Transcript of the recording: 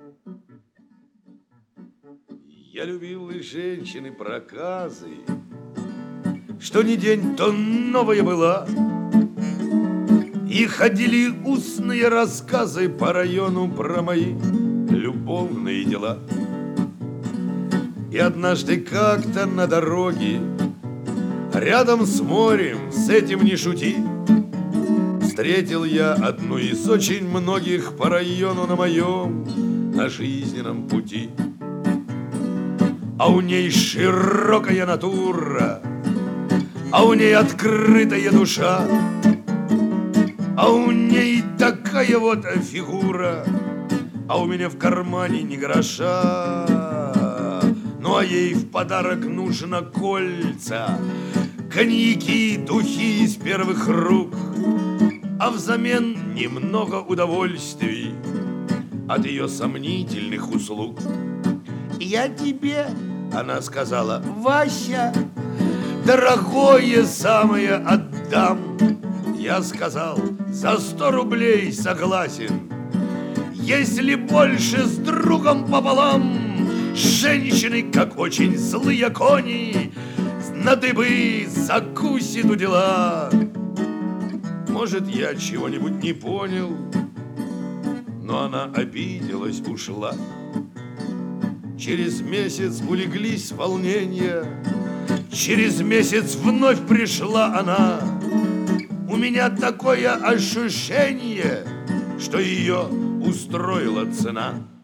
Я любил и женщины проказы, что ни день, то новая была. И ходили устные рассказы по району про мои любовные дела. И однажды как-то на дороге, рядом с морем, с этим не шути, встретил я одну из очень многих по району на моем, на жизненном пути. А у ней широкая натура, а у ней открытая душа, а у ней такая вот фигура, а у меня в кармане ни гроша. Ну а ей в подарок нужно кольца, коньяки, духи из первых рук, а взамен немного удовольствий от ее сомнительных услуг. Я тебе, она сказала, Вася, дорогое самое отдам. Я сказал, за 100 рублей согласен, если больше с другом пополам. Женщины, как очень злые кони, на дыбы закусит у дела. Может, я чего-нибудь не понял, но она обиделась, ушла. Через месяц улеглись волнения, через месяц вновь пришла она. У меня такое ощущение, что ее устроила цена.